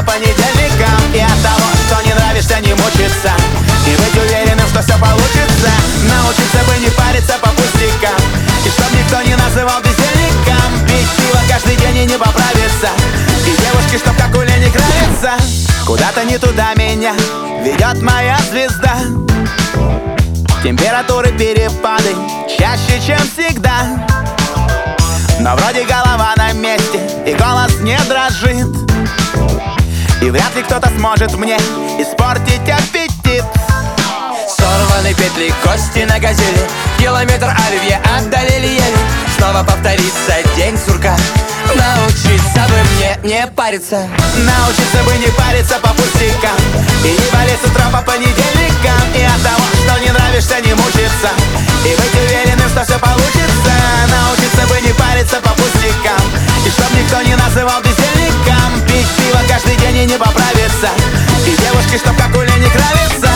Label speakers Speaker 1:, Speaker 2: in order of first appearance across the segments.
Speaker 1: понедельникам. И от того, что не нравишься, не мучиться, и быть уверенным, что все получится. Научиться бы не париться по пустякам, и чтоб никто не называл бездельником. Пить пиво каждый день и не поправиться, и девушки, чтоб как у Лени Кравица. Куда-то не туда меня ведет моя звезда. Температуры перепады чаще, чем всегда, но вроде голова на месте и голос не дрожит. И вряд ли кто-то сможет мне испортить аппетит.
Speaker 2: Сорваны петли, кости на газели, километр оливье отдалили еле. Снова повторится день сурка. Научиться бы мне не париться.
Speaker 1: Научиться бы не париться по пустякам, и не болеть с утра по понедельникам. И от того, что не нравишься, не мучиться, и быть уверенным, что все получится. Научиться бы не париться по пустякам, и чтоб никто не называл бездельником. Пить пиво каждый день и не поправиться, и девушки, чтоб как у Лени Кравица.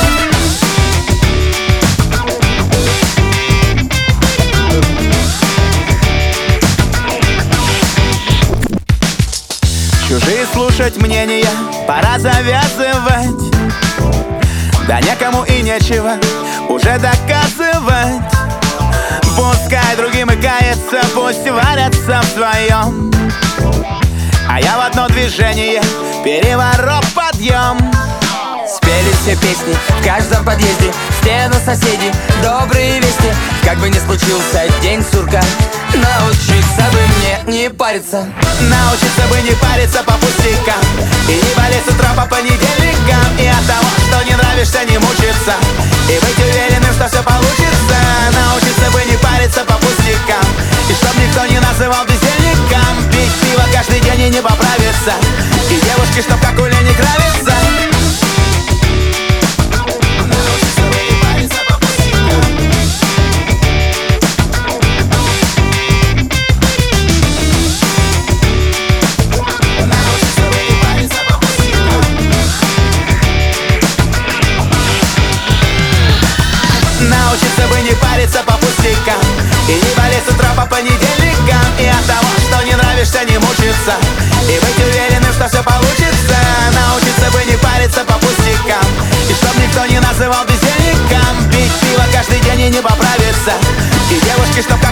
Speaker 1: Чужие слушать мнения пора завязывать. Да некому и нечего уже доказывать. Пускай другим и кается, пусть варятся в своем, а я в одно движение переворот подъем.
Speaker 2: Спели все песни в каждом подъезде, стену соседей, добрые вести. Как бы ни случился день сурка, научиться бы мне не париться.
Speaker 1: Научиться бы не париться по пустякам, и не болеть с утра по понедельникам. И от того, что не нравишься, не мучиться, и быть уверенным, что все получится. Научиться бы не париться по пустякам, и чтоб никто не называл бездельником. Пить пиво каждый день и не поправиться, и девушки, чтоб как у Лени Кравица. Научиться бы не париться по пустякам, и не болеть с утра по понедельникам. И от того, что не нравишься, не мучиться, и быть уверенным, что все получится. Научиться бы не париться по пустякам, и чтоб никто не называл бездельником. Пить пиво каждый день и не поправиться, и девушки, чтоб как